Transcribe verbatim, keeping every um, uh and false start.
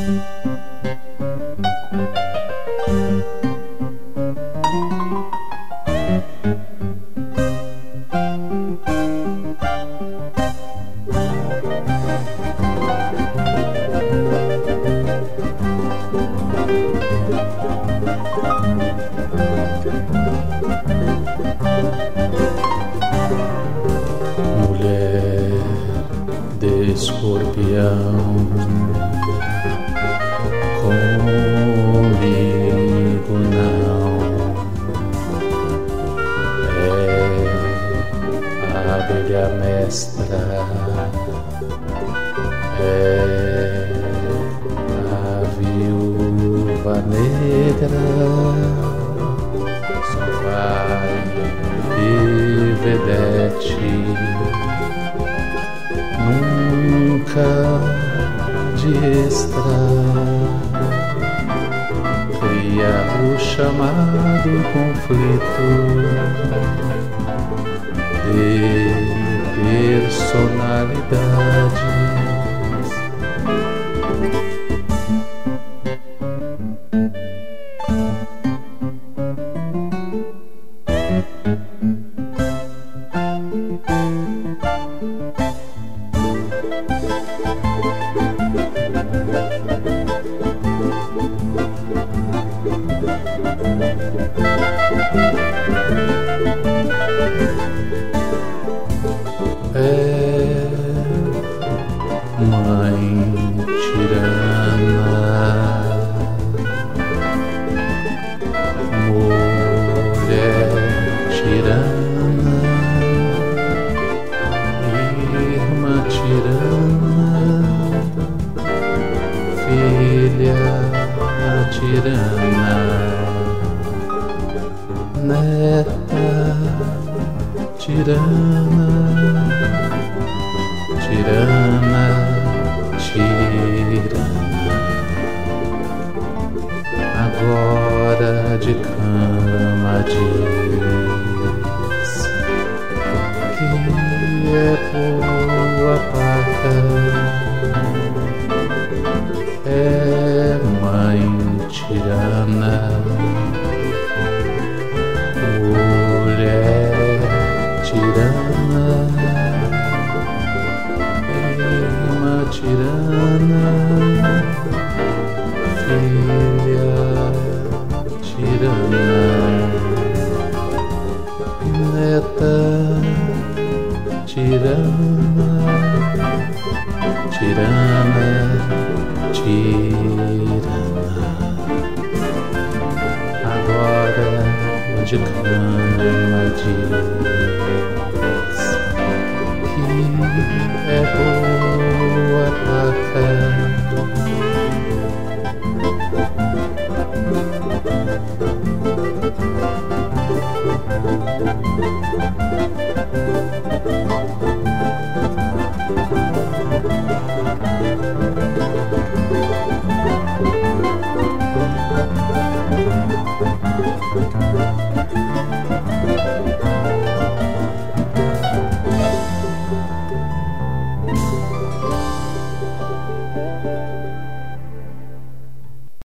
Mulher de escorpião, comigo não. É a abelha mestra, é a viúva negra, só vai de vedete, nunca de extra. Cria o chamado conflito de personalidades. É mãe tirana, mulher tirana, irmã tirana, filha tirana, neta tirana, tirana, tirana. Agora de cama diz que é boa paca, é mãe tirana, mulher tirana, irmã tirana, filha tirana, neta tirana, tirana, tirana. Agora de cama diz que é boa paca,